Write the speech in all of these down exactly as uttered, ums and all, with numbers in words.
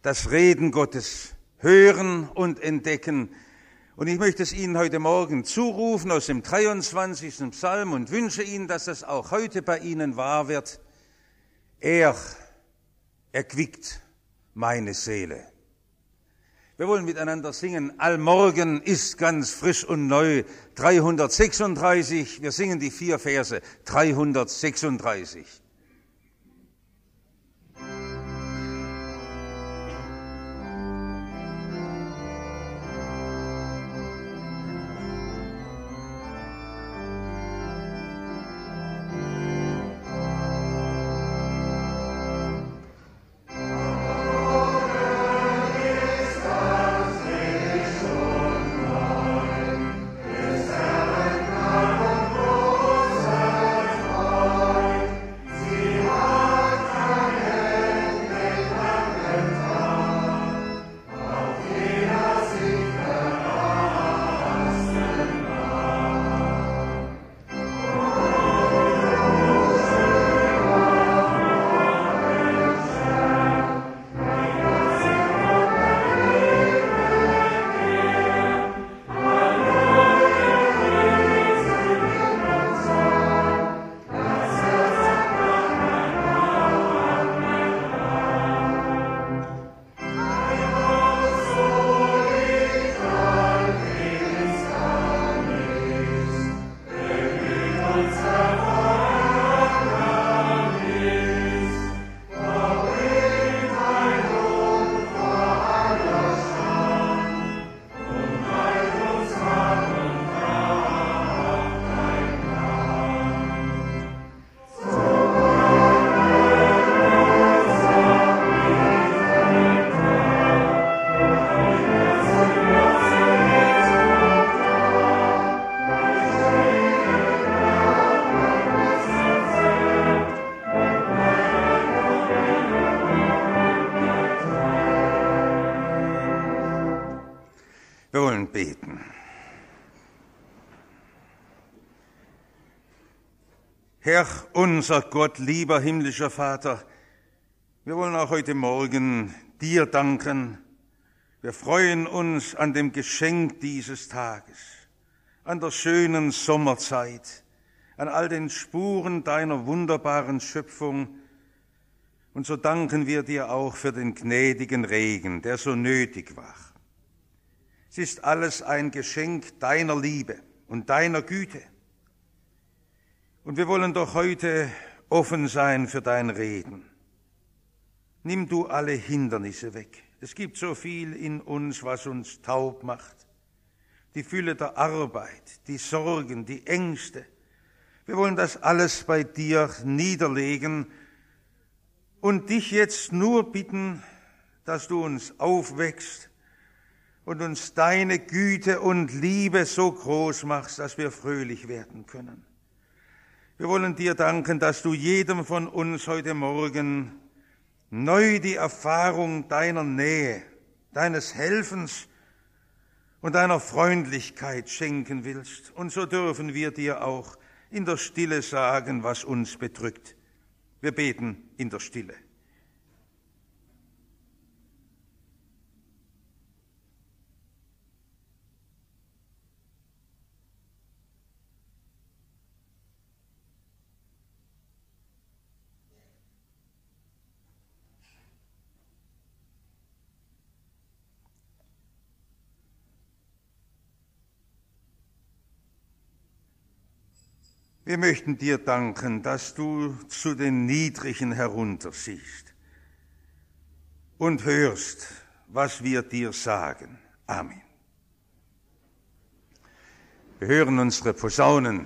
das Reden Gottes hören und entdecken. Und ich möchte es Ihnen heute Morgen zurufen aus dem dreiundzwanzigsten Psalm und wünsche Ihnen, dass das auch heute bei Ihnen wahr wird. Er erquickt meine Seele. Wir wollen miteinander singen, Allmorgen ist ganz frisch und neu, dreihundertsechsunddreißig, wir singen die vier Verse, dreihundertsechsunddreißig. Wir wollen beten. Herr, unser Gott, lieber himmlischer Vater, wir wollen auch heute Morgen dir danken. Wir freuen uns an dem Geschenk dieses Tages, an der schönen Sommerzeit, an all den Spuren deiner wunderbaren Schöpfung. Und so danken wir dir auch für den gnädigen Regen, der so nötig war. Es ist alles ein Geschenk deiner Liebe und deiner Güte. Und wir wollen doch heute offen sein für dein Reden. Nimm du alle Hindernisse weg. Es gibt so viel in uns, was uns taub macht. Die Fülle der Arbeit, die Sorgen, die Ängste. Wir wollen das alles bei dir niederlegen und dich jetzt nur bitten, dass du uns aufwächst und uns deine Güte und Liebe so groß machst, dass wir fröhlich werden können. Wir wollen dir danken, dass du jedem von uns heute Morgen neu die Erfahrung deiner Nähe, deines Helfens und deiner Freundlichkeit schenken willst. Und so dürfen wir dir auch in der Stille sagen, was uns bedrückt. Wir beten in der Stille. Wir möchten dir danken, dass du zu den Niedrigen heruntersiehst und hörst, was wir dir sagen. Amen. Wir hören unsere Posaunen.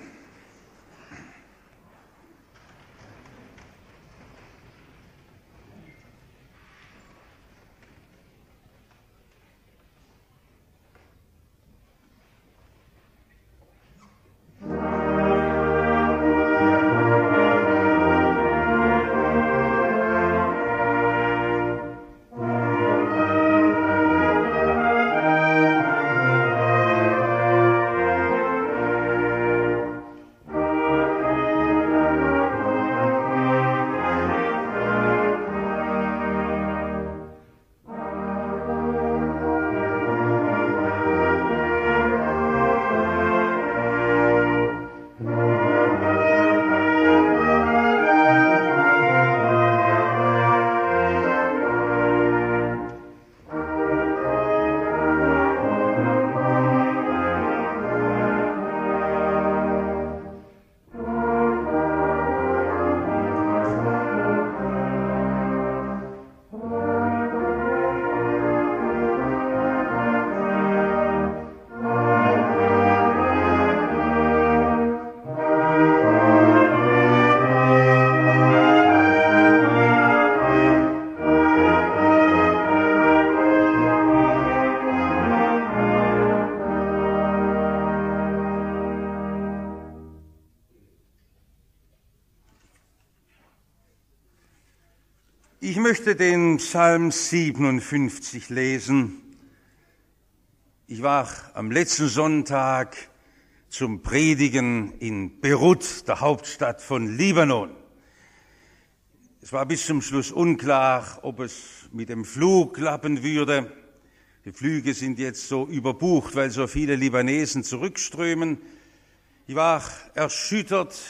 möchte den Psalm siebenundfünfzig lesen. Ich war am letzten Sonntag zum Predigen in Beirut, der Hauptstadt von Libanon. Es war bis zum Schluss unklar, ob es mit dem Flug klappen würde. Die Flüge sind jetzt so überbucht, weil so viele Libanesen zurückströmen. Ich war erschüttert,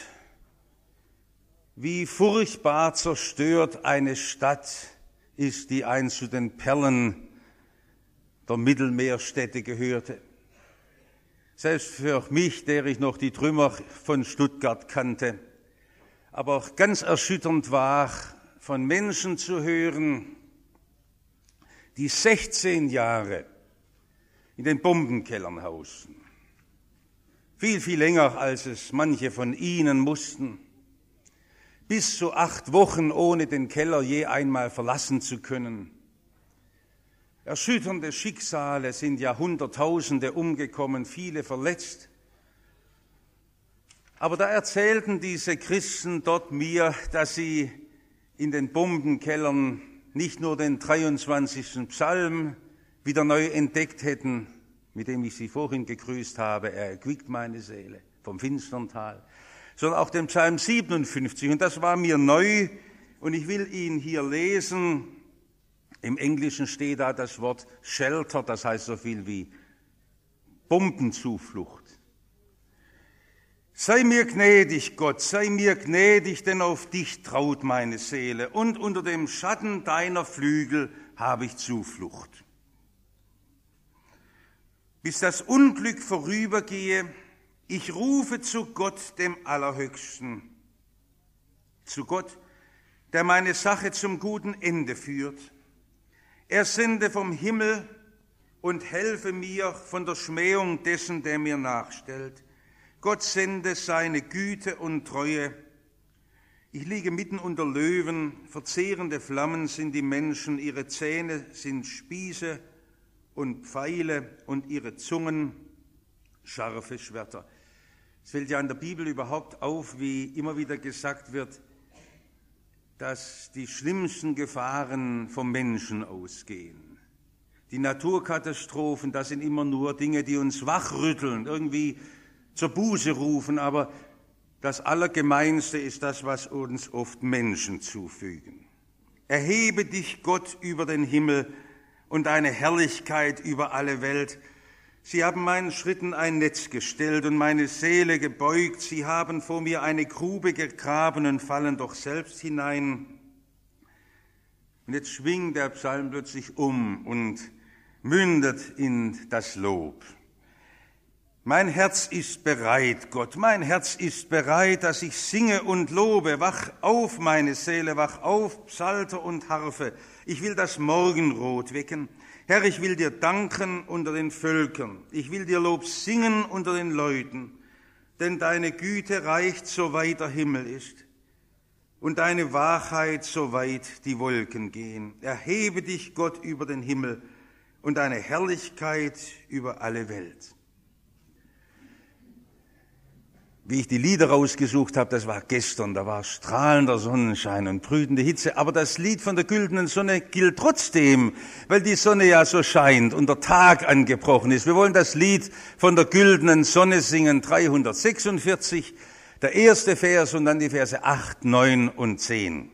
wie furchtbar zerstört eine Stadt ist, die einst zu den Perlen der Mittelmeerstädte gehörte. Selbst für mich, der ich noch die Trümmer von Stuttgart kannte. Aber auch ganz erschütternd war, von Menschen zu hören, die sechzehn Jahre in den Bombenkellern hausten. Viel, viel länger, als es manche von ihnen mussten. Bis zu acht Wochen ohne den Keller je einmal verlassen zu können. Erschütternde Schicksale, sind ja Hunderttausende umgekommen, viele verletzt. Aber da erzählten diese Christen dort mir, dass sie in den Bombenkellern nicht nur den dreiundzwanzigsten Psalm wieder neu entdeckt hätten, mit dem ich sie vorhin gegrüßt habe, er erquickt meine Seele vom finstern Tal, sondern auch den Psalm siebenundfünfzig. Und das war mir neu und ich will ihn hier lesen. Im Englischen steht da das Wort Shelter, das heißt so viel wie Bombenzuflucht. Sei mir gnädig, Gott, sei mir gnädig, denn auf dich traut meine Seele und unter dem Schatten deiner Flügel habe ich Zuflucht. Bis das Unglück vorübergehe, ich rufe zu Gott, dem Allerhöchsten, zu Gott, der meine Sache zum guten Ende führt. Er sende vom Himmel und helfe mir von der Schmähung dessen, der mir nachstellt. Gott sende seine Güte und Treue. Ich liege mitten unter Löwen, verzehrende Flammen sind die Menschen, ihre Zähne sind Spieße und Pfeile und ihre Zungen scharfe Schwerter. Es fällt ja in der Bibel überhaupt auf, wie immer wieder gesagt wird, dass die schlimmsten Gefahren vom Menschen ausgehen. Die Naturkatastrophen, das sind immer nur Dinge, die uns wachrütteln, irgendwie zur Buße rufen, aber das Allergemeinste ist das, was uns oft Menschen zufügen. Erhebe dich, Gott, über den Himmel und deine Herrlichkeit über alle Welt. Sie haben meinen Schritten ein Netz gestellt und meine Seele gebeugt. Sie haben vor mir eine Grube gegraben und fallen doch selbst hinein. Und jetzt schwingt der Psalm plötzlich um und mündet in das Lob. Mein Herz ist bereit, Gott, mein Herz ist bereit, dass ich singe und lobe. Wach auf, meine Seele, wach auf, Psalter und Harfe. Ich will das Morgenrot wecken. Herr, ich will dir danken unter den Völkern. Ich will dir Lob singen unter den Leuten. Denn deine Güte reicht, so weit der Himmel ist. Und deine Wahrheit, so weit die Wolken gehen. Erhebe dich, Gott, über den Himmel und deine Herrlichkeit über alle Welt. Wie ich die Lieder rausgesucht habe, das war gestern, da war strahlender Sonnenschein und brütende Hitze. Aber das Lied von der güldenen Sonne gilt trotzdem, weil die Sonne ja so scheint und der Tag angebrochen ist. Wir wollen das Lied von der güldenen Sonne singen, dreihundertsechsundvierzig, der erste Vers und dann die Verse acht, neun und zehn.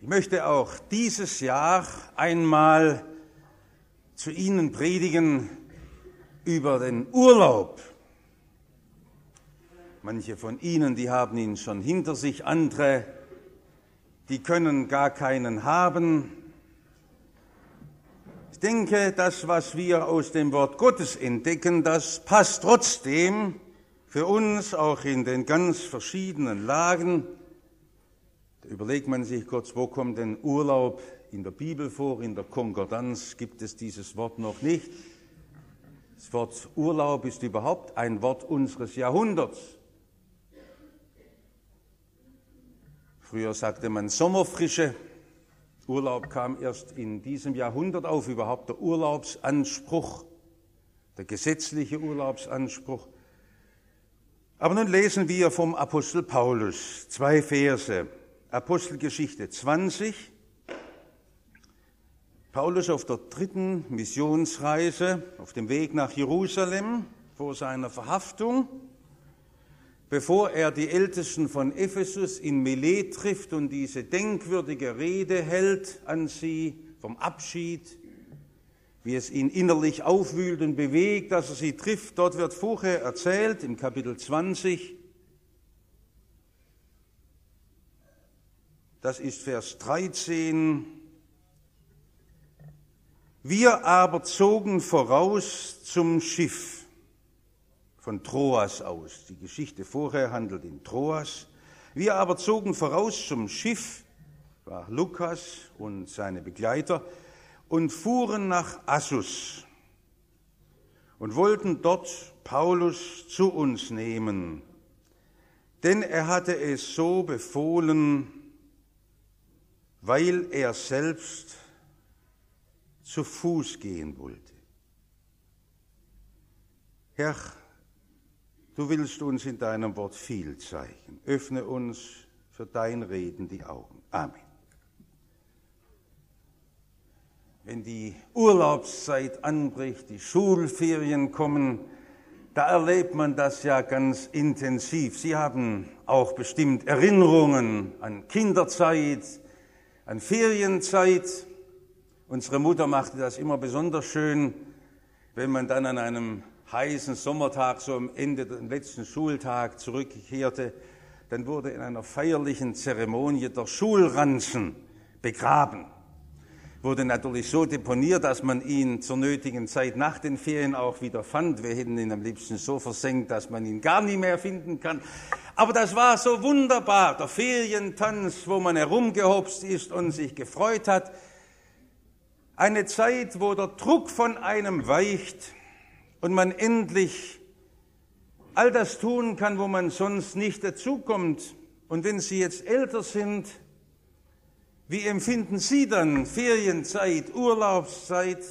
Ich möchte auch dieses Jahr einmal zu Ihnen predigen über den Urlaub. Manche von Ihnen, die haben ihn schon hinter sich, andere, die können gar keinen haben. Ich denke, das, was wir aus dem Wort Gottes entdecken, das passt trotzdem für uns auch in den ganz verschiedenen Lagen. Da überlegt man sich kurz, wo kommt denn Urlaub in der Bibel vor? In der Konkordanz gibt es dieses Wort noch nicht. Das Wort Urlaub ist überhaupt ein Wort unseres Jahrhunderts. Früher sagte man Sommerfrische. Urlaub kam erst in diesem Jahrhundert auf, überhaupt der Urlaubsanspruch, der gesetzliche Urlaubsanspruch. Aber nun lesen wir vom Apostel Paulus zwei Verse. Apostelgeschichte zwanzig. Paulus auf der dritten Missionsreise, auf dem Weg nach Jerusalem vor seiner Verhaftung, bevor er die Ältesten von Ephesus in Milet trifft und diese denkwürdige Rede hält an sie vom Abschied, wie es ihn innerlich aufwühlt und bewegt, dass er sie trifft. Dort wird vorher erzählt, im Kapitel zwanzig, das ist Vers dreizehn, wir aber zogen voraus zum Schiff von Troas aus. Die Geschichte vorher handelt in Troas. Wir aber zogen voraus zum Schiff, war Lukas und seine Begleiter, und fuhren nach Assus und wollten dort Paulus zu uns nehmen, denn er hatte es so befohlen, weil er selbst zu Fuß gehen wollte. Herr, du willst uns in deinem Wort viel zeigen. Öffne uns für dein Reden die Augen. Amen. Wenn die Urlaubszeit anbricht, die Schulferien kommen, da erlebt man das ja ganz intensiv. Sie haben auch bestimmt Erinnerungen an Kinderzeit, an Ferienzeit. Unsere Mutter machte das immer besonders schön, wenn man dann an einem heißen Sommertag, so am Ende, den letzten Schultag zurückkehrte, dann wurde in einer feierlichen Zeremonie der Schulranzen begraben. Wurde natürlich so deponiert, dass man ihn zur nötigen Zeit nach den Ferien auch wieder fand. Wir hätten ihn am liebsten so versenkt, dass man ihn gar nie mehr finden kann. Aber das war so wunderbar, der Ferientanz, wo man herumgehopst ist und sich gefreut hat. Eine Zeit, wo der Druck von einem weicht und man endlich all das tun kann, wo man sonst nicht dazukommt. Und wenn Sie jetzt älter sind, wie empfinden Sie dann Ferienzeit, Urlaubszeit?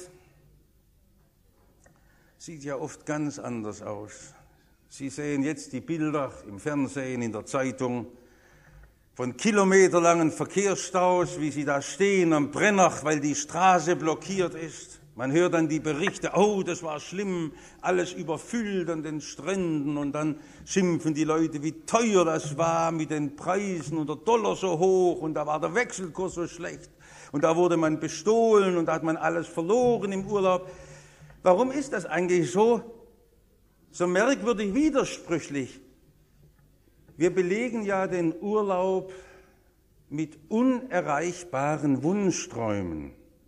Sieht ja oft ganz anders aus. Sie sehen jetzt die Bilder im Fernsehen, in der Zeitung von kilometerlangen Verkehrsstaus, wie sie da stehen am Brennach, weil die Straße blockiert ist. Man hört dann die Berichte, oh, das war schlimm, alles überfüllt an den Stränden, und dann schimpfen die Leute, wie teuer das war mit den Preisen und der Dollar so hoch und da war der Wechselkurs so schlecht und da wurde man bestohlen und da hat man alles verloren im Urlaub. Warum ist das eigentlich so, so merkwürdig widersprüchlich? Wir belegen ja den Urlaub mit unerreichbaren Wunschträumen.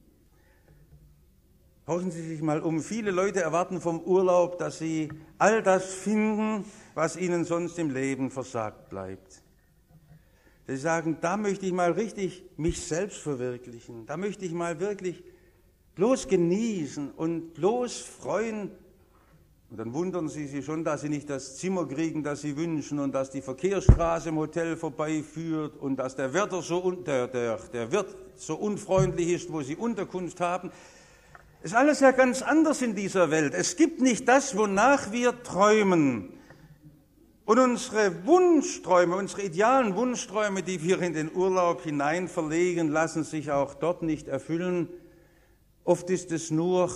Horchen Sie sich mal um. Viele Leute erwarten vom Urlaub, dass sie all das finden, was ihnen sonst im Leben versagt bleibt. Sie sagen, da möchte ich mal richtig mich selbst verwirklichen. Da möchte ich mal wirklich bloß genießen und bloß freuen. Und dann wundern Sie sich schon, dass Sie nicht das Zimmer kriegen, das Sie wünschen, und dass die Verkehrsstraße im Hotel vorbeiführt und dass der Wärter so un- der, der, der Wirt so unfreundlich ist, wo Sie Unterkunft haben. Ist alles ja ganz anders in dieser Welt. Es gibt nicht das, wonach wir träumen. Und unsere Wunschträume, unsere idealen Wunschträume, die wir in den Urlaub hinein verlegen, lassen sich auch dort nicht erfüllen. Oft ist es nur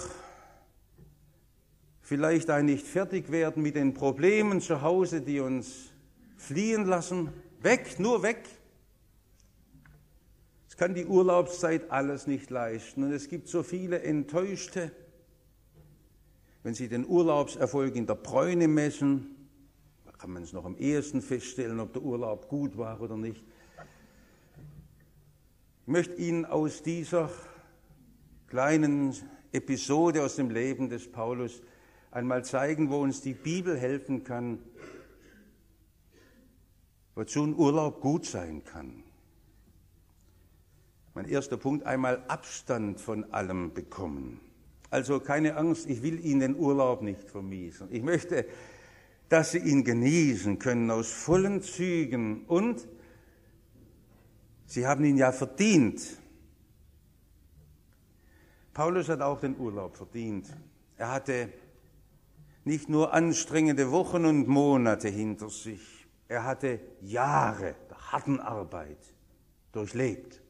vielleicht ein nicht fertig werden mit den Problemen zu Hause, die uns fliehen lassen. Weg, nur weg. Es kann die Urlaubszeit alles nicht leisten. Und es gibt so viele Enttäuschte, wenn sie den Urlaubserfolg in der Bräune messen, da kann man es noch am ehesten feststellen, ob der Urlaub gut war oder nicht. Ich möchte Ihnen aus dieser kleinen Episode aus dem Leben des Paulus einmal zeigen, wo uns die Bibel helfen kann, wozu ein Urlaub gut sein kann. Mein erster Punkt, einmal Abstand von allem bekommen. Also keine Angst, ich will Ihnen den Urlaub nicht vermiesen. Ich möchte, dass Sie ihn genießen können aus vollen Zügen. Und Sie haben ihn ja verdient. Paulus hat auch den Urlaub verdient. Er hatte nicht nur anstrengende Wochen und Monate hinter sich. Er hatte Jahre der harten Arbeit durchlebt.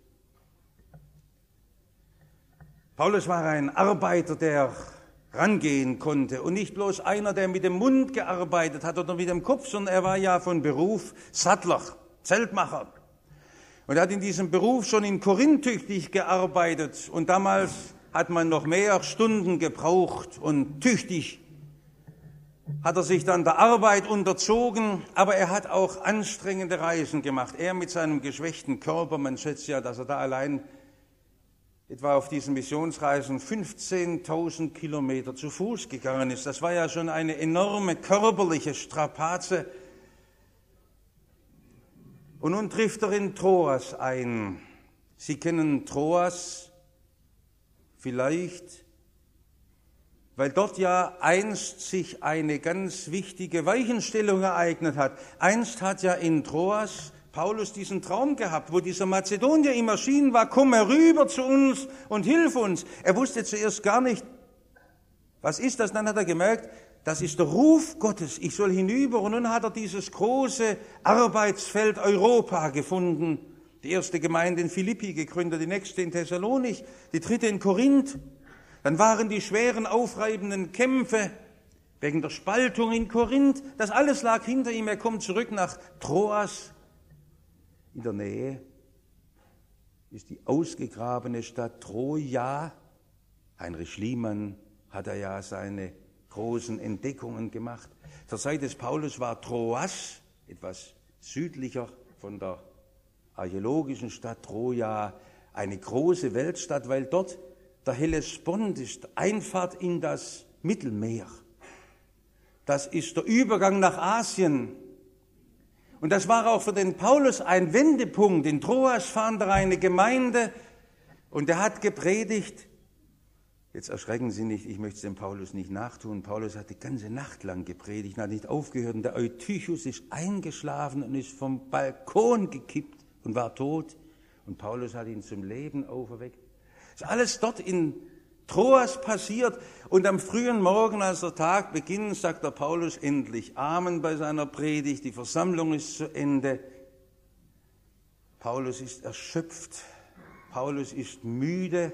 Paulus war ein Arbeiter, der rangehen konnte und nicht bloß einer, der mit dem Mund gearbeitet hat oder mit dem Kopf, sondern er war ja von Beruf Sattler, Zeltmacher. Und er hat in diesem Beruf schon in Korinth tüchtig gearbeitet und damals hat man noch mehr Stunden gebraucht und tüchtig hat er sich dann der Arbeit unterzogen, aber er hat auch anstrengende Reisen gemacht. Er mit seinem geschwächten Körper, man schätzt ja, dass er da allein etwa auf diesen Missionsreisen fünfzehntausend Kilometer zu Fuß gegangen ist. Das war ja schon eine enorme körperliche Strapaze. Und nun trifft er in Troas ein. Sie kennen Troas vielleicht, weil dort ja einst sich eine ganz wichtige Weichenstellung ereignet hat. Einst hat ja in Troas Paulus diesen Traum gehabt, wo dieser Mazedonier ihm erschienen war, komm herüber zu uns und hilf uns. Er wusste zuerst gar nicht, was ist das? Dann hat er gemerkt, das ist der Ruf Gottes, ich soll hinüber. Und nun hat er dieses große Arbeitsfeld Europa gefunden. Die erste Gemeinde in Philippi gegründet, die nächste in Thessalonich, die dritte in Korinth. Dann waren die schweren, aufreibenden Kämpfe wegen der Spaltung in Korinth. Das alles lag hinter ihm. Er kommt zurück nach Troas. In der Nähe ist die ausgegrabene Stadt Troja. Heinrich Schliemann hat er ja seine großen Entdeckungen gemacht. Zur Zeit des Paulus war Troas, etwas südlicher von der archäologischen Stadt Troja, eine große Weltstadt, weil dort der Hellespont ist, Einfahrt in das Mittelmeer. Das ist der Übergang nach Asien. Und das war auch für den Paulus ein Wendepunkt. In Troas fand er eine Gemeinde und er hat gepredigt. Jetzt erschrecken Sie nicht, ich möchte es dem Paulus nicht nachtun. Paulus hat die ganze Nacht lang gepredigt und hat nicht aufgehört. Und der Eutychus ist eingeschlafen und ist vom Balkon gekippt und war tot. Und Paulus hat ihn zum Leben auferweckt. Das ist alles dort in Troas passiert. Und am frühen Morgen, als der Tag beginnt, sagt der Paulus endlich Amen bei seiner Predigt. Die Versammlung ist zu Ende. Paulus ist erschöpft. Paulus ist müde.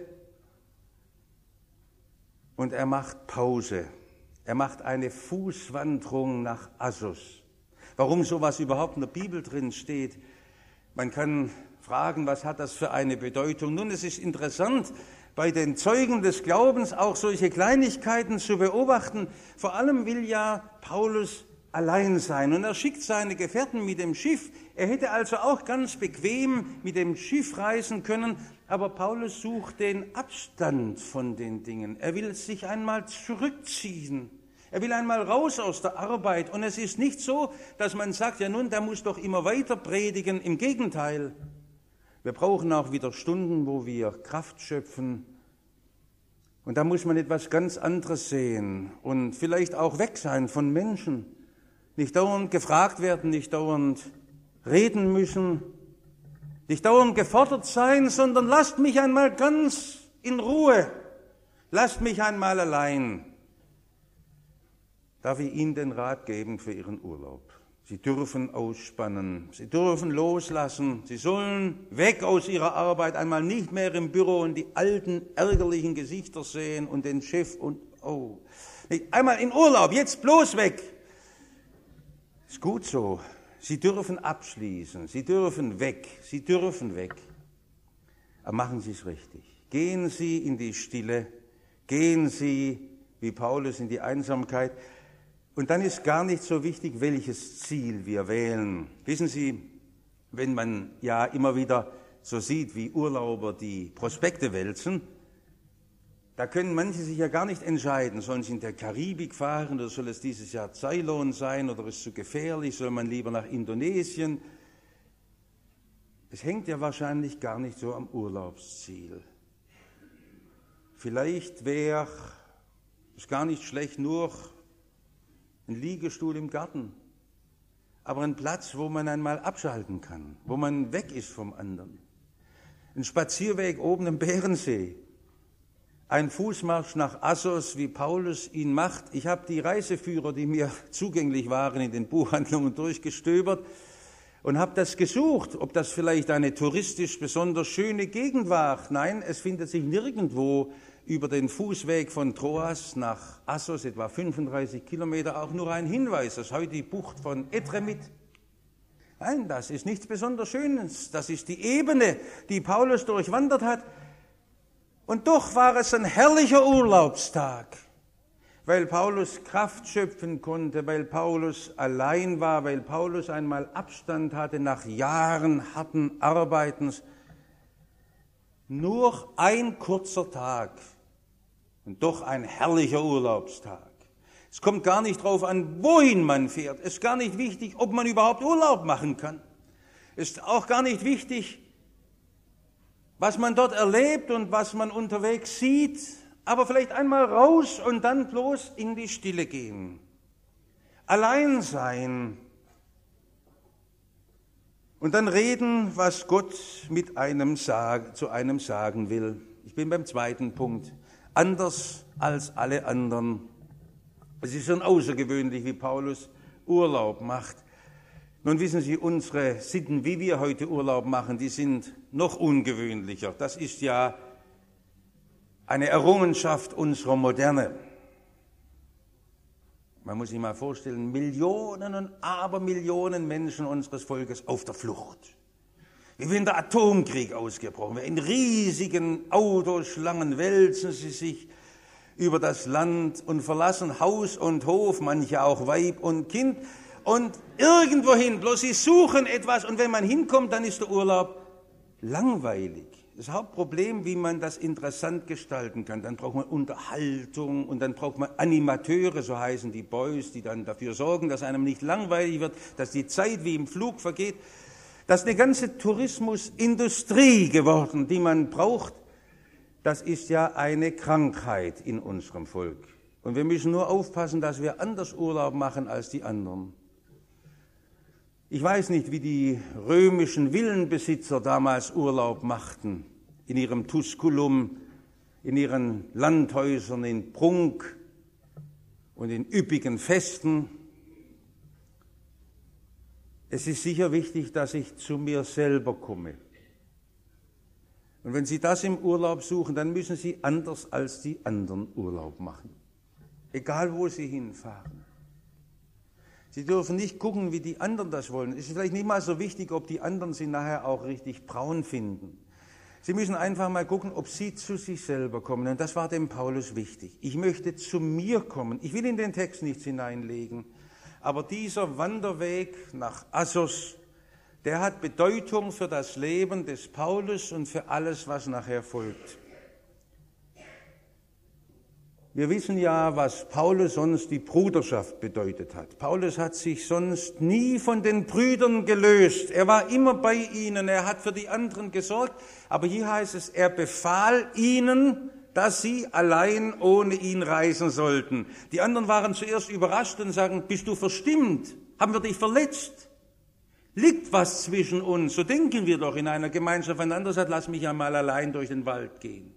Und er macht Pause. Er macht eine Fußwanderung nach Assos. Warum sowas überhaupt in der Bibel drin steht, man kann fragen, was hat das für eine Bedeutung? Nun, es ist interessant, bei den Zeugen des Glaubens auch solche Kleinigkeiten zu beobachten. Vor allem will ja Paulus allein sein und er schickt seine Gefährten mit dem Schiff. Er hätte also auch ganz bequem mit dem Schiff reisen können, aber Paulus sucht den Abstand von den Dingen. Er will sich einmal zurückziehen. Er will einmal raus aus der Arbeit. Und es ist nicht so, dass man sagt, ja nun, der muss doch immer weiter predigen. Im Gegenteil. Wir brauchen auch wieder Stunden, wo wir Kraft schöpfen. Und da muss man etwas ganz anderes sehen und vielleicht auch weg sein von Menschen. Nicht dauernd gefragt werden, nicht dauernd reden müssen, nicht dauernd gefordert sein, sondern lasst mich einmal ganz in Ruhe. Lasst mich einmal allein. Darf ich Ihnen den Rat geben für Ihren Urlaub? Sie dürfen ausspannen, Sie dürfen loslassen, Sie sollen weg aus Ihrer Arbeit, einmal nicht mehr im Büro und die alten, ärgerlichen Gesichter sehen und den Chef und, oh, einmal in Urlaub, jetzt bloß weg. Ist gut so. Sie dürfen abschließen, Sie dürfen weg, Sie dürfen weg. Aber machen Sie es richtig. Gehen Sie in die Stille, gehen Sie, wie Paulus, in die Einsamkeit. Und dann ist gar nicht so wichtig, welches Ziel wir wählen. Wissen Sie, wenn man ja immer wieder so sieht, wie Urlauber die Prospekte wälzen, da können manche sich ja gar nicht entscheiden, sollen sie in der Karibik fahren oder soll es dieses Jahr Ceylon sein oder ist es zu gefährlich, soll man lieber nach Indonesien? Es hängt ja wahrscheinlich gar nicht so am Urlaubsziel. Vielleicht wäre es gar nicht schlecht, nur ein Liegestuhl im Garten, aber ein Platz, wo man einmal abschalten kann, wo man weg ist vom anderen. Ein Spazierweg oben im Bärensee, ein Fußmarsch nach Assos, wie Paulus ihn macht. Ich habe die Reiseführer, die mir zugänglich waren, in den Buchhandlungen durchgestöbert und habe das gesucht, ob das vielleicht eine touristisch besonders schöne Gegend war. Nein, es findet sich nirgendwo über den Fußweg von Troas nach Assos, etwa fünfunddreißig Kilometer, auch nur ein Hinweis. Das ist heute die Bucht von Edremit. Nein, das ist nichts besonders Schönes. Das ist die Ebene, die Paulus durchwandert hat. Und doch war es ein herrlicher Urlaubstag, weil Paulus Kraft schöpfen konnte, weil Paulus allein war, weil Paulus einmal Abstand hatte nach Jahren harten Arbeitens. Nur ein kurzer Tag und doch ein herrlicher Urlaubstag. Es kommt gar nicht darauf an, wohin man fährt. Es ist gar nicht wichtig, ob man überhaupt Urlaub machen kann. Es ist auch gar nicht wichtig, was man dort erlebt und was man unterwegs sieht, aber vielleicht einmal raus und dann bloß in die Stille gehen. Allein sein und dann reden, was Gott mit einem sag, zu einem sagen will. Ich bin beim zweiten Punkt. Anders als alle anderen. Es ist schon außergewöhnlich, wie Paulus Urlaub macht. Nun wissen Sie, unsere Sitten, wie wir heute Urlaub machen, die sind noch ungewöhnlicher. Das ist ja eine Errungenschaft unserer Moderne. Man muss sich mal vorstellen, Millionen und Abermillionen Menschen unseres Volkes auf der Flucht. Wie wenn der Atomkrieg ausgebrochen wäre. In riesigen Autoschlangen wälzen sie sich über das Land und verlassen Haus und Hof, manche auch Weib und Kind. Und irgendwohin, bloß sie suchen etwas und wenn man hinkommt, dann ist der Urlaub langweilig. Das Hauptproblem, wie man das interessant gestalten kann. Dann braucht man Unterhaltung und dann braucht man Animateure, so heißen die Boys, die dann dafür sorgen, dass einem nicht langweilig wird, dass die Zeit wie im Flug vergeht. Das ist eine ganze Tourismusindustrie geworden, die man braucht. Das ist ja eine Krankheit in unserem Volk. Und wir müssen nur aufpassen, dass wir anders Urlaub machen als die anderen. Ich weiß nicht, wie die römischen Villenbesitzer damals Urlaub machten, in ihrem Tusculum, in ihren Landhäusern, in Prunk und in üppigen Festen. Es ist sicher wichtig, dass ich zu mir selber komme. Und wenn Sie das im Urlaub suchen, dann müssen Sie anders als die anderen Urlaub machen, egal wo Sie hinfahren. Sie dürfen nicht gucken, wie die anderen das wollen. Es ist vielleicht nicht mal so wichtig, ob die anderen sie nachher auch richtig braun finden. Sie müssen einfach mal gucken, ob Sie zu sich selber kommen. Und das war dem Paulus wichtig. Ich möchte zu mir kommen. Ich will in den Text nichts hineinlegen. Aber dieser Wanderweg nach Assos, der hat Bedeutung für das Leben des Paulus und für alles, was nachher folgt. Wir wissen ja, was Paulus sonst die Bruderschaft bedeutet hat. Paulus hat sich sonst nie von den Brüdern gelöst. Er war immer bei ihnen, er hat für die anderen gesorgt. Aber hier heißt es, er befahl ihnen, dass sie allein ohne ihn reisen sollten. Die anderen waren zuerst überrascht und sagen, bist du verstimmt? Haben wir dich verletzt? Liegt was zwischen uns? So denken wir doch in einer Gemeinschaft. Ein anderer sagt, lass mich einmal allein durch den Wald gehen.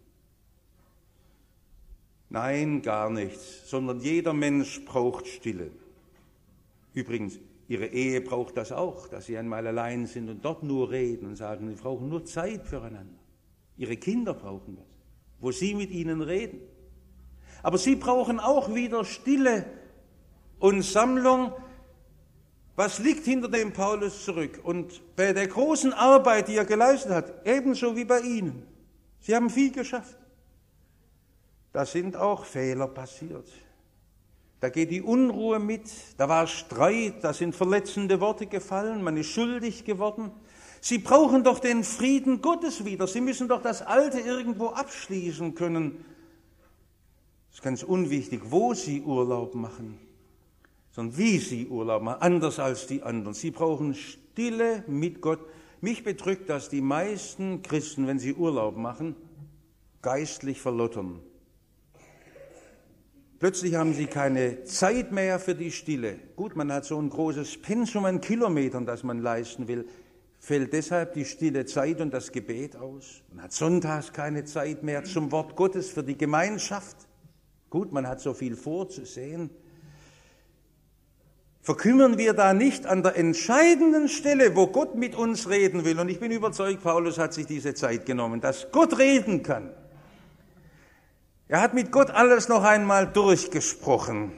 Nein, gar nichts, sondern jeder Mensch braucht Stille. Übrigens, Ihre Ehe braucht das auch, dass Sie einmal allein sind und dort nur reden und sagen, Sie brauchen nur Zeit füreinander. Ihre Kinder brauchen das, wo Sie mit ihnen reden. Aber Sie brauchen auch wieder Stille und Sammlung. Was liegt hinter dem Paulus zurück? Und bei der großen Arbeit, die er geleistet hat, ebenso wie bei Ihnen, Sie haben viel geschafft. Da sind auch Fehler passiert. Da geht die Unruhe mit, da war Streit, da sind verletzende Worte gefallen, man ist schuldig geworden. Sie brauchen doch den Frieden Gottes wieder. Sie müssen doch das Alte irgendwo abschließen können. Es ist ganz unwichtig, wo Sie Urlaub machen, sondern wie Sie Urlaub machen, anders als die anderen. Sie brauchen Stille mit Gott. Mich bedrückt, dass die meisten Christen, wenn sie Urlaub machen, geistlich verlottern. Plötzlich haben sie keine Zeit mehr für die Stille. Gut, man hat so ein großes Pensum an Kilometern, das man leisten will. Fällt deshalb die stille Zeit und das Gebet aus? Man hat sonntags keine Zeit mehr zum Wort Gottes für die Gemeinschaft. Gut, man hat so viel vorzusehen. Verkümmern wir da nicht an der entscheidenden Stelle, wo Gott mit uns reden will? Und ich bin überzeugt, Paulus hat sich diese Zeit genommen, dass Gott reden kann. Er hat mit Gott alles noch einmal durchgesprochen.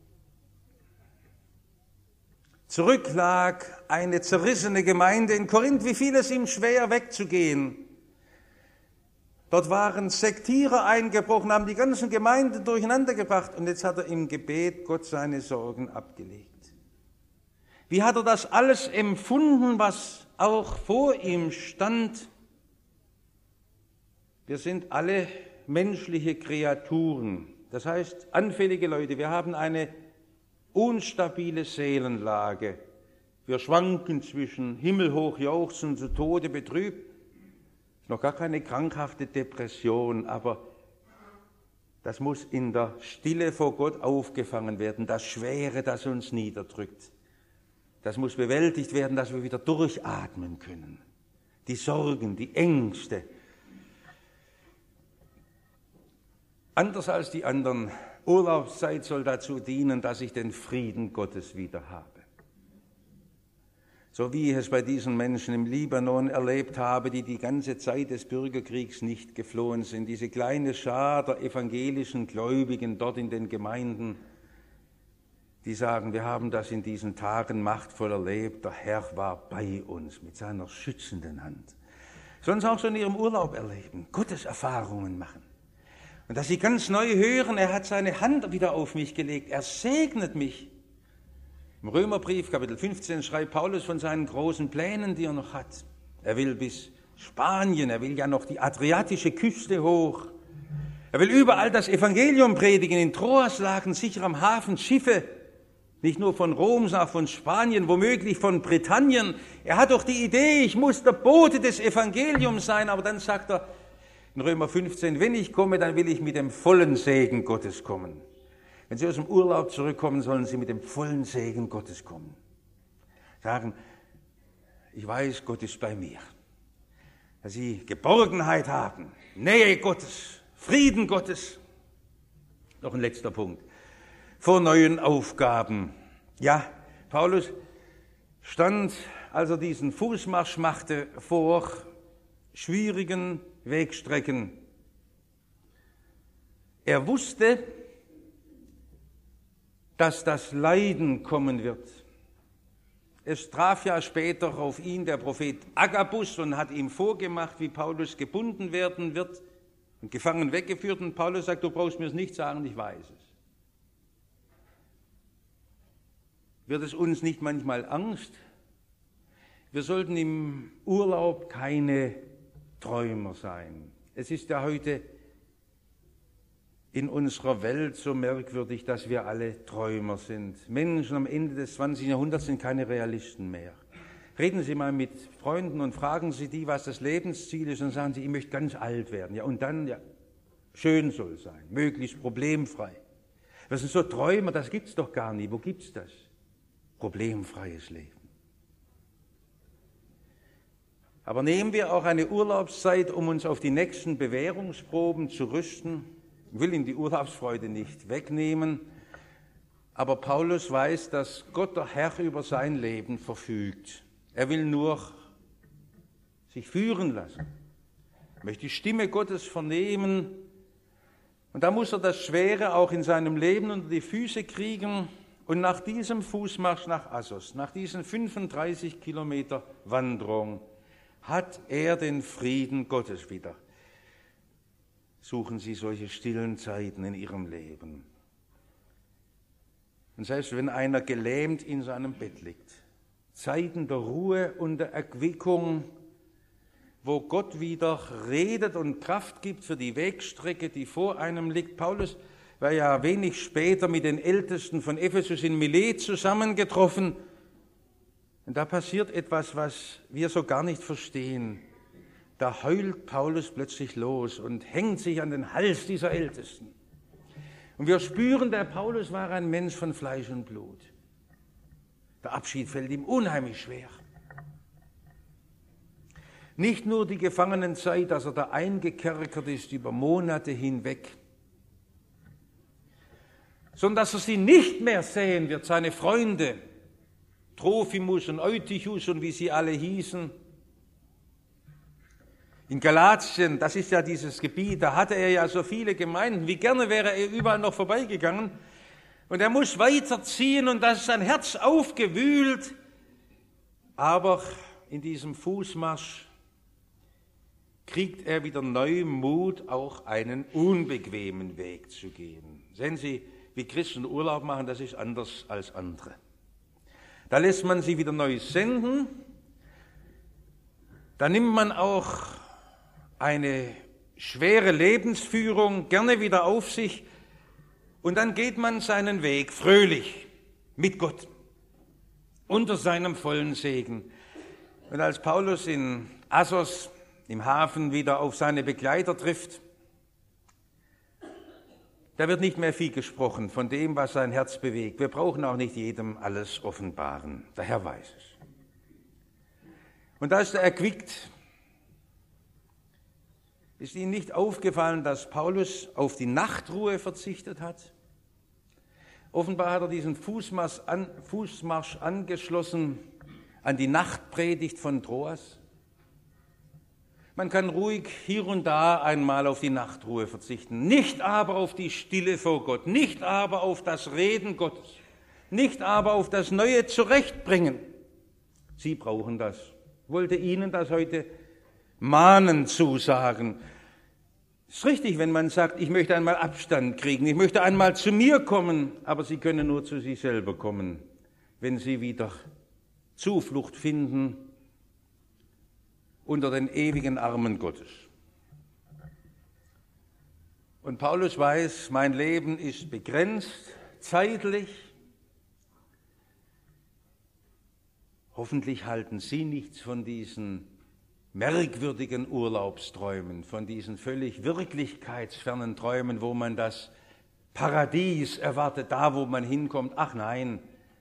Zurück lag eine zerrissene Gemeinde in Korinth, wie fiel es ihm schwer wegzugehen. Dort waren Sektierer eingebrochen, haben die ganzen Gemeinden durcheinander gebracht und jetzt hat er im Gebet Gott seine Sorgen abgelegt. Wie hat er das alles empfunden, was auch vor ihm stand? Wir sind alle menschliche Kreaturen, das heißt anfällige Leute. Wir haben eine unstabile Seelenlage. Wir schwanken zwischen himmelhoch jauchzen zu Tode betrübt. Ist noch gar keine krankhafte Depression, aber das muss in der Stille vor Gott aufgefangen werden, das Schwere, das uns niederdrückt. Das muss bewältigt werden, dass wir wieder durchatmen können. Die Sorgen, die Ängste. Anders als die anderen, Urlaubszeit soll dazu dienen, dass ich den Frieden Gottes wieder habe. So wie ich es bei diesen Menschen im Libanon erlebt habe, die die ganze Zeit des Bürgerkriegs nicht geflohen sind. Diese kleine Schar der evangelischen Gläubigen dort in den Gemeinden, die sagen, wir haben das in diesen Tagen machtvoll erlebt, der Herr war bei uns mit seiner schützenden Hand. Sollen sie auch so in ihrem Urlaub erleben, Gottes Erfahrungen machen. Und dass sie ganz neu hören, er hat seine Hand wieder auf mich gelegt, er segnet mich. Im Römerbrief, Kapitel fünfzehn, schreibt Paulus von seinen großen Plänen, die er noch hat. Er will bis Spanien, er will ja noch die adriatische Küste hoch. Er will überall das Evangelium predigen. In Troas lagen sicher am Hafen Schiffe, nicht nur von Rom, sondern auch von Spanien, womöglich von Britannien. Er hat doch die Idee, ich muss der Bote des Evangeliums sein, aber dann sagt er in Römer fünfzehn, wenn ich komme, dann will ich mit dem vollen Segen Gottes kommen. Wenn Sie aus dem Urlaub zurückkommen, sollen Sie mit dem vollen Segen Gottes kommen. Sagen, ich weiß, Gott ist bei mir. Dass Sie Geborgenheit haben, Nähe Gottes, Frieden Gottes. Noch ein letzter Punkt. Vor neuen Aufgaben. Ja, Paulus stand, als er diesen Fußmarsch machte, vor schwierigen Wegstrecken. Er wusste, dass das Leiden kommen wird. Es traf ja später auf ihn der Prophet Agabus und hat ihm vorgemacht, wie Paulus gebunden werden wird und gefangen weggeführt. Und Paulus sagt, du brauchst mir es nicht sagen, ich weiß es. Wird es uns nicht manchmal Angst? Wir sollten im Urlaub keine Träumer sein. Es ist ja heute in unserer Welt so merkwürdig, dass wir alle Träumer sind. Menschen am Ende des zwanzigsten Jahrhunderts sind keine Realisten mehr. Reden Sie mal mit Freunden und fragen Sie die, was das Lebensziel ist, und sagen Sie, ich möchte ganz alt werden. Ja, und dann, ja, schön soll sein, möglichst problemfrei. Das sind so Träumer, das gibt's doch gar nicht. Wo gibt's das? Problemfreies Leben. Aber nehmen wir auch eine Urlaubszeit, um uns auf die nächsten Bewährungsproben zu rüsten. Ich will Ihnen die Urlaubsfreude nicht wegnehmen, aber Paulus weiß, dass Gott der Herr über sein Leben verfügt. Er will nur sich führen lassen. Er möchte die Stimme Gottes vernehmen. Und da muss er das Schwere auch in seinem Leben unter die Füße kriegen. Und nach diesem Fußmarsch nach Assos, nach diesen fünfunddreißig Kilometer Wanderung, hat er den Frieden Gottes wieder. suchen sie solche stillen Zeiten in ihrem Leben. Und selbst wenn einer gelähmt in seinem Bett liegt, Zeiten der Ruhe und der Erquickung, wo Gott wieder redet und Kraft gibt für die Wegstrecke, die vor einem liegt. Paulus war ja wenig später mit den Ältesten von Ephesus in Milet zusammengetroffen. Und da passiert etwas, was wir so gar nicht verstehen. Da heult Paulus plötzlich los und hängt sich an den Hals dieser Ältesten. Und wir spüren, der Paulus war ein Mensch von Fleisch und Blut. Der Abschied fällt ihm unheimlich schwer. Nicht nur die Gefangenenzeit, dass er da eingekerkert ist über Monate hinweg, sondern dass er sie nicht mehr sehen wird, seine Freunde, Trophimus und Eutychus und wie sie alle hießen. In Galatien, das ist ja dieses Gebiet, da hatte er ja so viele Gemeinden, wie gerne wäre er überall noch vorbeigegangen. Und er muss weiterziehen und da ist sein Herz aufgewühlt. Aber in diesem Fußmarsch kriegt er wieder neu Mut, auch einen unbequemen Weg zu gehen. Sehen Sie, wie Christen Urlaub machen, das ist anders als andere. Da lässt man sie wieder neu senden, da nimmt man auch eine schwere Lebensführung gerne wieder auf sich und dann geht man seinen Weg fröhlich mit Gott unter seinem vollen Segen. Und als Paulus in Assos im Hafen wieder auf seine Begleiter trifft, da wird nicht mehr viel gesprochen von dem, was sein Herz bewegt. Wir brauchen auch nicht jedem alles offenbaren. Der Herr weiß es. Und da ist er erquickt. Ist Ihnen nicht aufgefallen, dass Paulus auf die Nachtruhe verzichtet hat? Offenbar hat er diesen Fußmarsch, an, Fußmarsch angeschlossen an die Nachtpredigt von Troas. Man kann ruhig hier und da einmal auf die Nachtruhe verzichten, nicht aber auf die Stille vor Gott, nicht aber auf das Reden Gottes, nicht aber auf das neue Zurechtbringen. Sie brauchen das. Ich wollte Ihnen das heute mahnen zusagen. Es ist richtig, wenn man sagt, ich möchte einmal Abstand kriegen, ich möchte einmal zu mir kommen, aber Sie können nur zu sich selber kommen, wenn Sie wieder Zuflucht finden unter den ewigen Armen Gottes. Und Paulus weiß, mein Leben ist begrenzt, zeitlich. Hoffentlich halten Sie nichts von diesen merkwürdigen Urlaubsträumen, von diesen völlig wirklichkeitsfernen Träumen, wo man das Paradies erwartet, da wo man hinkommt. Ach nein,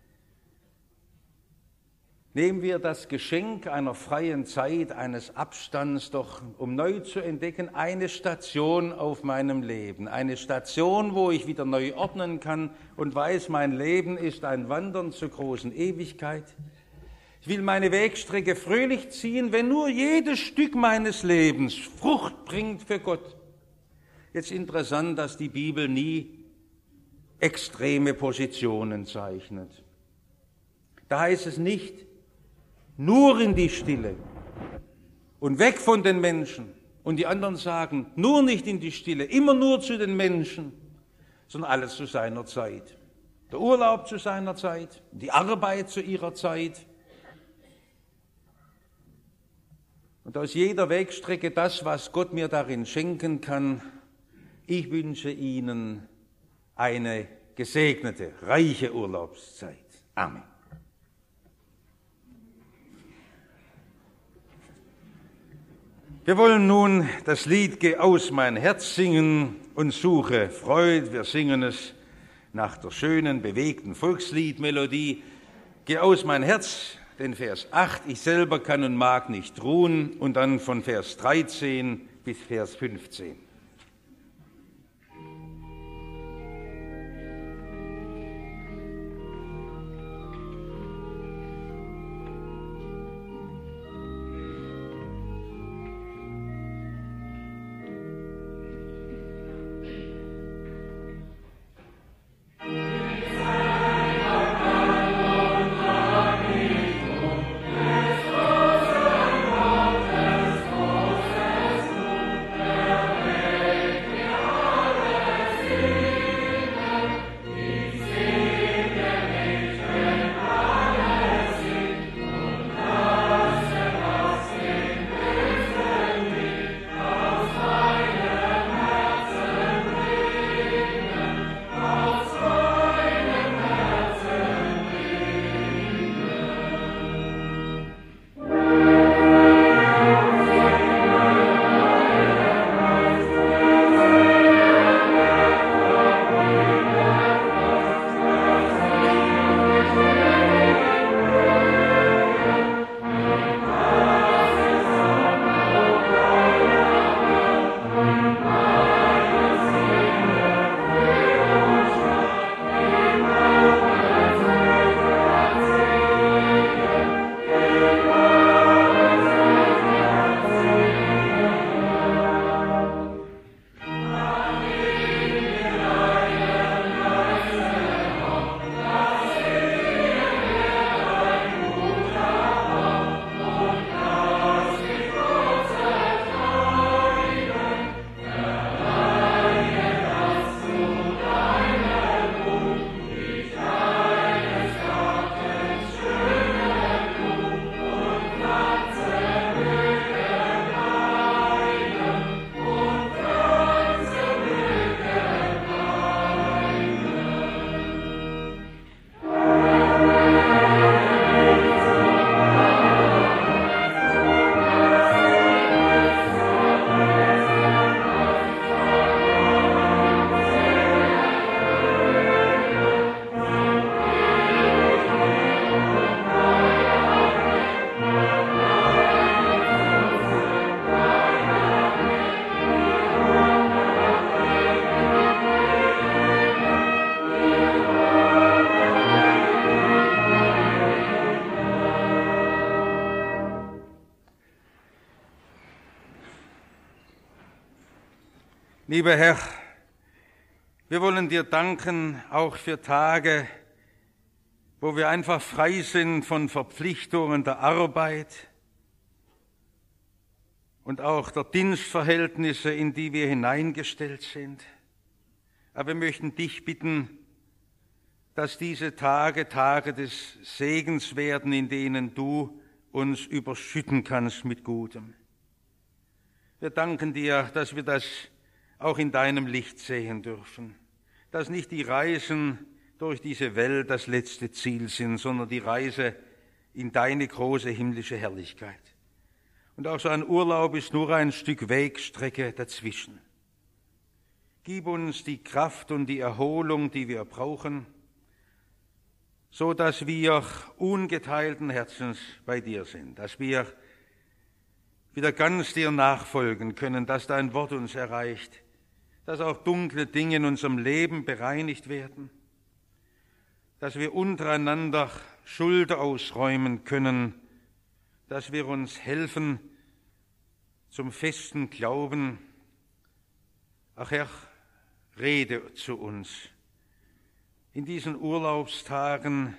nehmen wir das Geschenk einer freien Zeit, eines Abstands doch, um neu zu entdecken, eine Station auf meinem Leben. Eine Station, wo ich wieder neu ordnen kann und weiß, mein Leben ist ein Wandern zur großen Ewigkeit. Ich will meine Wegstrecke fröhlich ziehen, wenn nur jedes Stück meines Lebens Frucht bringt für Gott. Jetzt interessant, dass die Bibel nie extreme Positionen zeichnet. Da heißt es nicht, nur in die Stille und weg von den Menschen. Und die anderen sagen, nur nicht in die Stille, immer nur zu den Menschen, sondern alles zu seiner Zeit. Der Urlaub zu seiner Zeit, die Arbeit zu ihrer Zeit. Und aus jeder Wegstrecke das, was Gott mir darin schenken kann. Ich wünsche Ihnen eine gesegnete, reiche Urlaubszeit. Amen. Wir wollen nun das Lied Geh aus mein Herz singen und suche Freud. Wir singen es nach der schönen, bewegten Volksliedmelodie. Geh aus mein Herz, den Vers acht, ich selber kann und mag nicht ruhen, und dann von Vers dreizehn bis Vers fünfzehn. Amen. Lieber Herr, wir wollen dir danken, auch für Tage, wo wir einfach frei sind von Verpflichtungen der Arbeit und auch der Dienstverhältnisse, in die wir hineingestellt sind. Aber wir möchten dich bitten, dass diese Tage Tage des Segens werden, in denen du uns überschütten kannst mit Gutem. Wir danken dir, dass wir das auch in deinem Licht sehen dürfen, dass nicht die Reisen durch diese Welt das letzte Ziel sind, sondern die Reise in deine große himmlische Herrlichkeit. Und auch so ein Urlaub ist nur ein Stück Wegstrecke dazwischen. Gib uns die Kraft und die Erholung, die wir brauchen, so dass wir ungeteilten Herzens bei dir sind, dass wir wieder ganz dir nachfolgen können, dass dein Wort uns erreicht, dass auch dunkle Dinge in unserem Leben bereinigt werden, dass wir untereinander Schuld ausräumen können, dass wir uns helfen zum festen Glauben. Ach Herr, rede zu uns in diesen Urlaubstagen,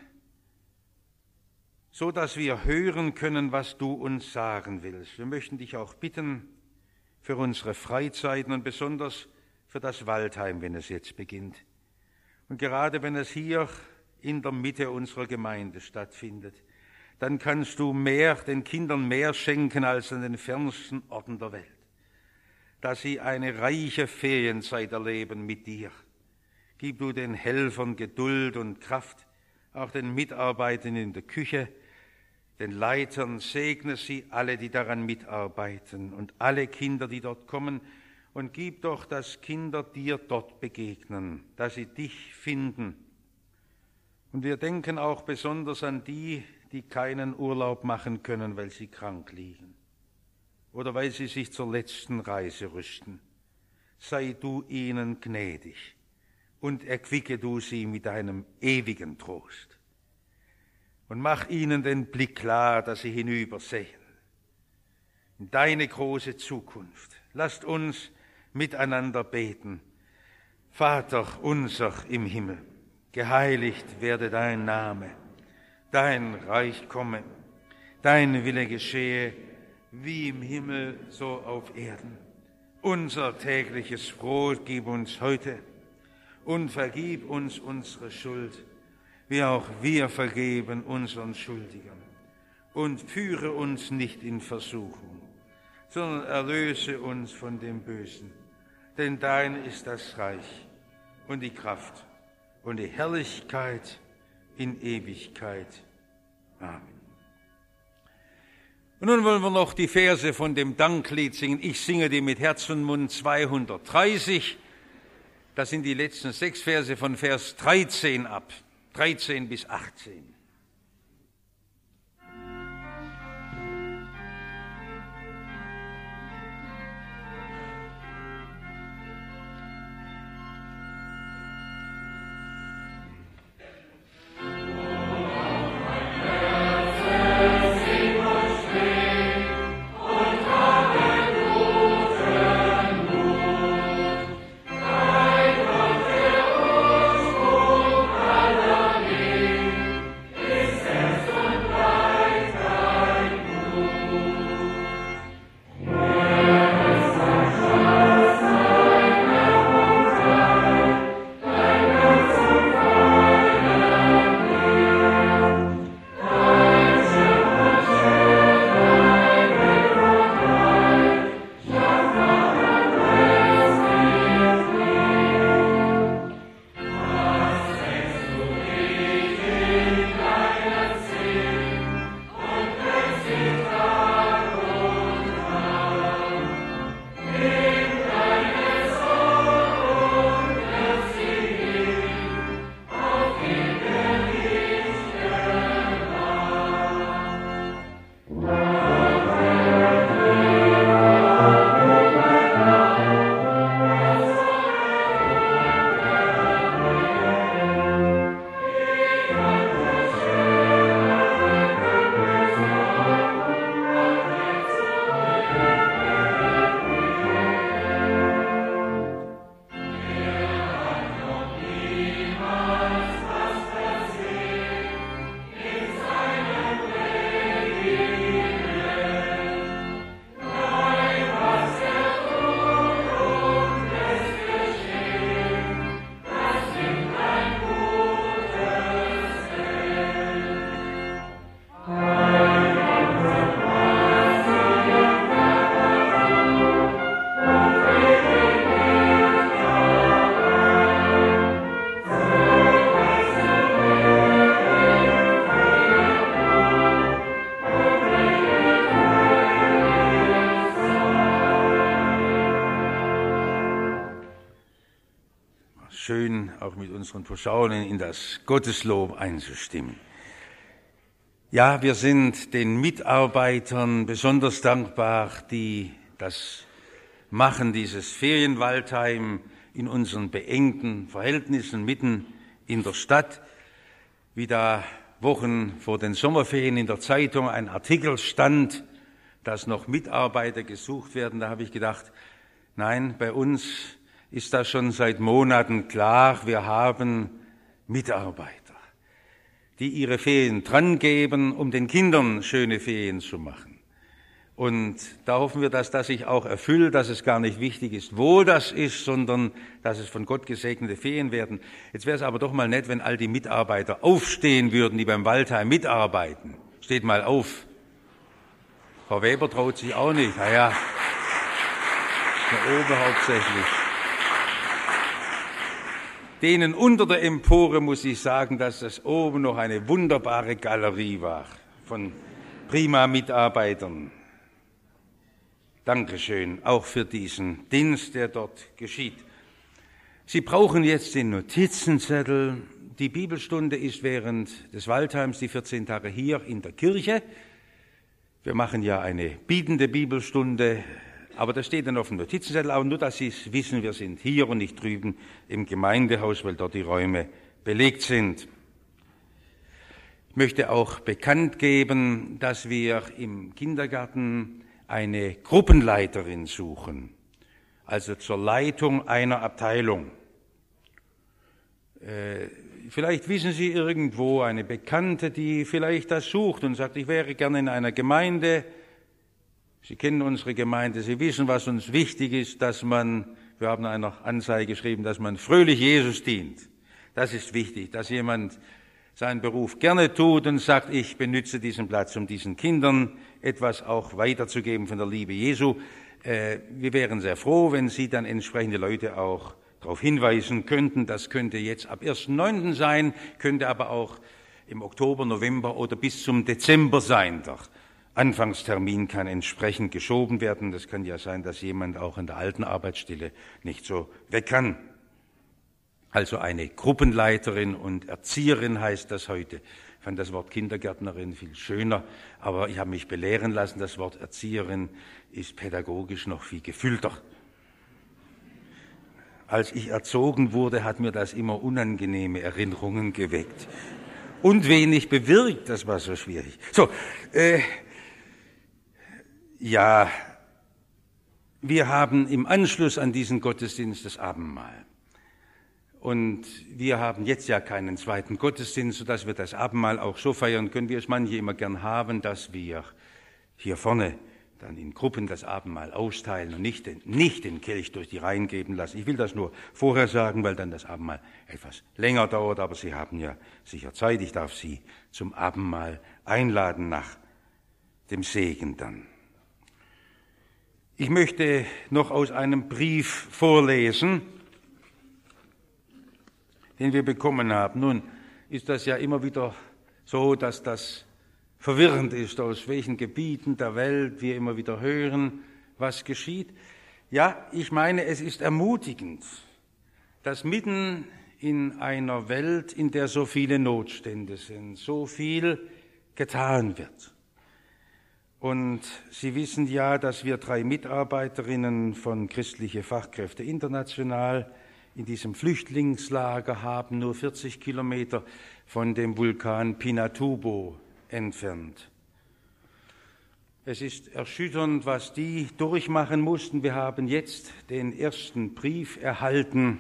so dass wir hören können, was du uns sagen willst. Wir möchten dich auch bitten für unsere Freizeiten und besonders für das Waldheim, wenn es jetzt beginnt. Und gerade wenn es hier in der Mitte unserer Gemeinde stattfindet, dann kannst du mehr, den Kindern mehr schenken als an den fernsten Orten der Welt, dass sie eine reiche Ferienzeit erleben mit dir. Gib du den Helfern Geduld und Kraft, auch den Mitarbeitern in der Küche, den Leitern, segne sie alle, die daran mitarbeiten und alle Kinder, die dort kommen, und gib doch, dass Kinder dir dort begegnen, dass sie dich finden. Und wir denken auch besonders an die, die keinen Urlaub machen können, weil sie krank liegen oder weil sie sich zur letzten Reise rüsten. Sei du ihnen gnädig und erquicke du sie mit deinem ewigen Trost. Und mach ihnen den Blick klar, dass sie hinübersehen in deine große Zukunft. Lasst uns miteinander beten. Vater unser im Himmel, geheiligt werde dein Name, dein Reich komme, dein Wille geschehe, wie im Himmel, so auf Erden. Unser tägliches Brot gib uns heute und vergib uns unsere Schuld, wie auch wir vergeben unseren Schuldigern. Und führe uns nicht in Versuchung, sondern erlöse uns von dem Bösen. Denn dein ist das Reich und die Kraft und die Herrlichkeit in Ewigkeit. Amen. Und nun wollen wir noch die Verse von dem Danklied singen. Ich singe die mit Herz und Mund zweihundertdreißig. Das sind die letzten sechs Verse von Vers dreizehn ab, dreizehn bis achtzehn. schön, auch mit unseren Posaunen in das Gotteslob einzustimmen. Ja, wir sind den Mitarbeitern besonders dankbar, die das machen, dieses Ferienwaldheim in unseren beengten Verhältnissen mitten in der Stadt. Wie da Wochen vor den Sommerferien in der Zeitung ein Artikel stand, dass noch Mitarbeiter gesucht werden, da habe ich gedacht, nein, bei uns ist das schon seit Monaten klar, wir haben Mitarbeiter, die ihre Ferien drangeben, um den Kindern schöne Ferien zu machen. Und da hoffen wir, dass das sich auch erfüllt, dass es gar nicht wichtig ist, wo das ist, sondern dass es von Gott gesegnete Ferien werden. Jetzt wäre es aber doch mal nett, wenn all die Mitarbeiter aufstehen würden, die beim Waldheim mitarbeiten. Steht mal auf. Frau Weber traut sich auch nicht. Naja, da oben hauptsächlich. Denen unter der Empore muss ich sagen, dass das oben noch eine wunderbare Galerie war von prima Mitarbeitern. Dankeschön, auch für diesen Dienst, der dort geschieht. Sie brauchen jetzt den Notizenzettel. Die Bibelstunde ist während des Waldheims die vierzehn Tage hier in der Kirche. Wir machen ja eine bietende Bibelstunde, aber das steht dann auf dem Notizenzettel, aber nur, dass Sie es wissen, wir sind hier und nicht drüben im Gemeindehaus, weil dort die Räume belegt sind. Ich möchte auch bekannt geben, dass wir im Kindergarten eine Gruppenleiterin suchen, also zur Leitung einer Abteilung. Äh, vielleicht wissen Sie irgendwo eine Bekannte, die vielleicht das sucht und sagt, ich wäre gerne in einer Gemeinde. Sie kennen unsere Gemeinde, Sie wissen, was uns wichtig ist, dass man, wir haben eine Anzeige geschrieben, dass man fröhlich Jesus dient. Das ist wichtig, dass jemand seinen Beruf gerne tut und sagt, ich benütze diesen Platz, um diesen Kindern etwas auch weiterzugeben von der Liebe Jesu. Äh, wir wären sehr froh, wenn Sie dann entsprechende Leute auch darauf hinweisen könnten. Das könnte jetzt ab ersten neunten sein, könnte aber auch im Oktober, November oder bis zum Dezember sein. Der Anfangstermin kann entsprechend geschoben werden. Das kann ja sein, dass jemand auch in der alten Arbeitsstelle nicht so weg kann. Also eine Gruppenleiterin und Erzieherin heißt das heute. Ich fand das Wort Kindergärtnerin viel schöner, aber ich habe mich belehren lassen, das Wort Erzieherin ist pädagogisch noch viel gefüllter. Als ich erzogen wurde, hat mir das immer unangenehme Erinnerungen geweckt und wenig bewirkt, das war so schwierig. So, äh, ja, wir haben im Anschluss an diesen Gottesdienst das Abendmahl. Und wir haben jetzt ja keinen zweiten Gottesdienst, sodass wir das Abendmahl auch so feiern können, wie es manche immer gern haben, dass wir hier vorne dann in Gruppen das Abendmahl austeilen und nicht den, nicht den Kelch durch die Reihen geben lassen. Ich will das nur vorher sagen, weil dann das Abendmahl etwas länger dauert, aber Sie haben ja sicher Zeit. Ich darf Sie zum Abendmahl einladen nach dem Segen dann. Ich möchte noch aus einem Brief vorlesen, den wir bekommen haben. Nun ist das ja immer wieder so, dass das verwirrend ist, aus welchen Gebieten der Welt wir immer wieder hören, was geschieht. Ja, ich meine, es ist ermutigend, dass mitten in einer Welt, in der so viele Notstände sind, so viel getan wird. Und Sie wissen ja, dass wir drei Mitarbeiterinnen von Christliche Fachkräfte International in diesem Flüchtlingslager haben, nur vierzig Kilometer von dem Vulkan Pinatubo entfernt. Es ist erschütternd, was die durchmachen mussten. Wir haben jetzt den ersten Brief erhalten.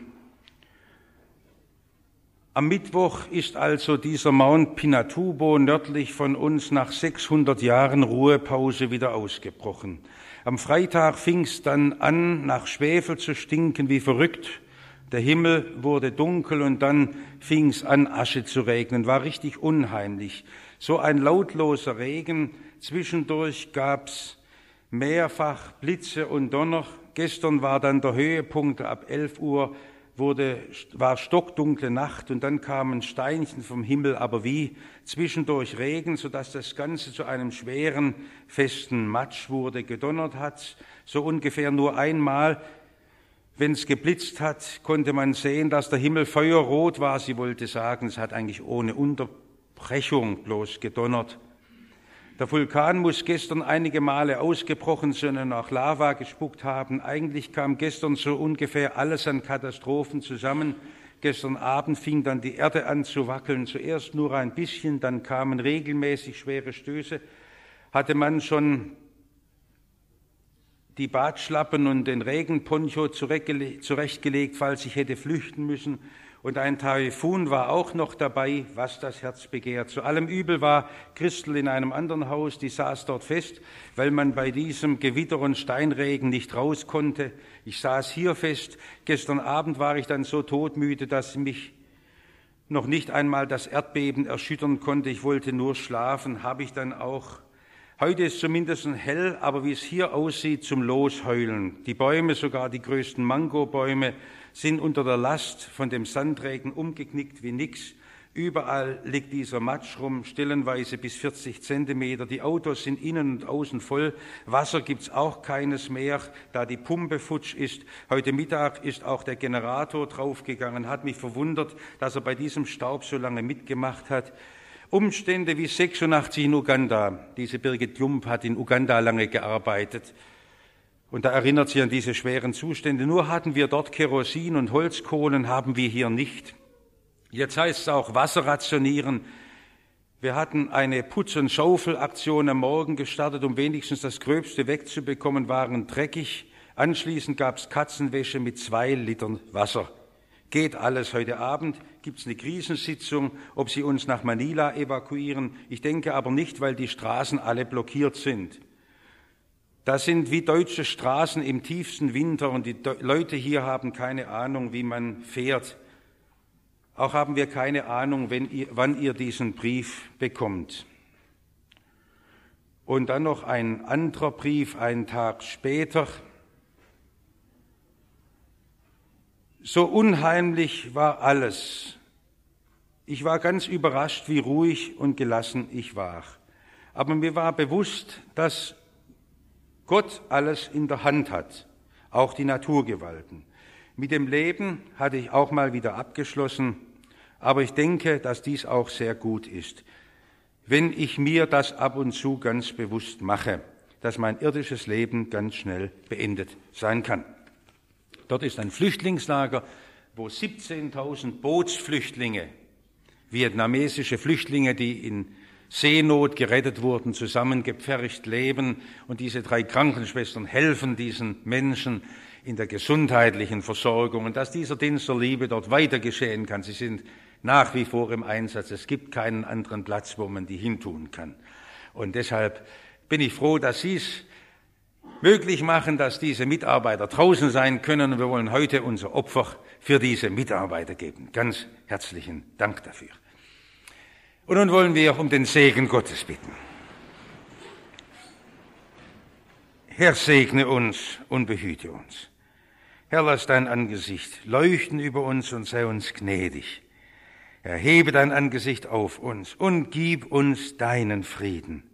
Am Mittwoch ist also dieser Mount Pinatubo nördlich von uns nach sechshundert Jahren Ruhepause wieder ausgebrochen. Am Freitag fing es dann an, nach Schwefel zu stinken wie verrückt. Der Himmel wurde dunkel und dann fing es an, Asche zu regnen. War richtig unheimlich. So ein lautloser Regen. Zwischendurch gab's mehrfach Blitze und Donner. Gestern war dann der Höhepunkt. Ab elf Uhr wurde, war stockdunkle Nacht und dann kamen Steinchen vom Himmel, aber wie zwischendurch Regen, sodass das Ganze zu einem schweren, festen Matsch wurde. Gedonnert hat's so ungefähr nur einmal. Wenn es geblitzt hat, konnte man sehen, dass der Himmel feuerrot war. Sie wollte sagen, es hat eigentlich ohne Unterbrechung bloß gedonnert. Der Vulkan muss gestern einige Male ausgebrochen sein und auch Lava gespuckt haben. Eigentlich kam gestern so ungefähr alles an Katastrophen zusammen. Gestern Abend fing dann die Erde an zu wackeln. Zuerst nur ein bisschen, dann kamen regelmäßig schwere Stöße. Hatte man schon die Badschlappen und den Regenponcho zurechtgelegt, falls ich hätte flüchten müssen. Und ein Taifun war auch noch dabei, was das Herz begehrt. Zu allem Übel war Christel in einem anderen Haus, die saß dort fest, weil man bei diesem Gewitter und Steinregen nicht raus konnte. Ich saß hier fest. Gestern Abend war ich dann so todmüde, dass mich noch nicht einmal das Erdbeben erschüttern konnte. Ich wollte nur schlafen, habe ich dann auch. Heute ist zumindest hell, aber wie es hier aussieht, zum Losheulen. Die Bäume, sogar die größten Mangobäume, sind unter der Last von dem Sandregen umgeknickt wie nix. Überall liegt dieser Matsch rum, stellenweise bis vierzig Zentimeter. Die Autos sind innen und außen voll. Wasser gibt's auch keines mehr, da die Pumpe futsch ist. Heute Mittag ist auch der Generator draufgegangen. Hat mich verwundert, dass er bei diesem Staub so lange mitgemacht hat. Umstände wie sechsundachtzig in Uganda. Diese Birgit Jump hat in Uganda lange gearbeitet. Und da erinnert sie an diese schweren Zustände. Nur hatten wir dort Kerosin und Holzkohlen, haben wir hier nicht. Jetzt heißt es auch Wasser rationieren. Wir hatten eine Putz- und Schaufelaktion am Morgen gestartet, um wenigstens das Gröbste wegzubekommen, waren dreckig. Anschließend gab es Katzenwäsche mit zwei Litern Wasser. Geht alles. Heute Abend gibt es eine Krisensitzung, ob sie uns nach Manila evakuieren. Ich denke aber nicht, weil die Straßen alle blockiert sind. Das sind wie deutsche Straßen im tiefsten Winter und die Leute hier haben keine Ahnung, wie man fährt. Auch haben wir keine Ahnung, wenn ihr, wann ihr diesen Brief bekommt. Und dann noch ein anderer Brief, einen Tag später. So unheimlich war alles. Ich war ganz überrascht, wie ruhig und gelassen ich war. Aber mir war bewusst, dass Gott alles in der Hand hat, auch die Naturgewalten. Mit dem Leben hatte ich auch mal wieder abgeschlossen, aber ich denke, dass dies auch sehr gut ist, wenn ich mir das ab und zu ganz bewusst mache, dass mein irdisches Leben ganz schnell beendet sein kann. Dort ist ein Flüchtlingslager, wo siebzehntausend Bootsflüchtlinge, vietnamesische Flüchtlinge, die in Seenot gerettet wurden, zusammengepfercht leben. Und diese drei Krankenschwestern helfen diesen Menschen in der gesundheitlichen Versorgung. Und dass dieser Dienst der Liebe dort weiter geschehen kann. Sie sind nach wie vor im Einsatz. Es gibt keinen anderen Platz, wo man die hintun kann. Und deshalb bin ich froh, dass Sie es möglich machen, dass diese Mitarbeiter draußen sein können. Und wir wollen heute unser Opfer für diese Mitarbeiter geben. Ganz herzlichen Dank dafür. Und nun wollen wir um den Segen Gottes bitten. Herr, segne uns und behüte uns. Herr, lass dein Angesicht leuchten über uns und sei uns gnädig. Erhebe dein Angesicht auf uns und gib uns deinen Frieden.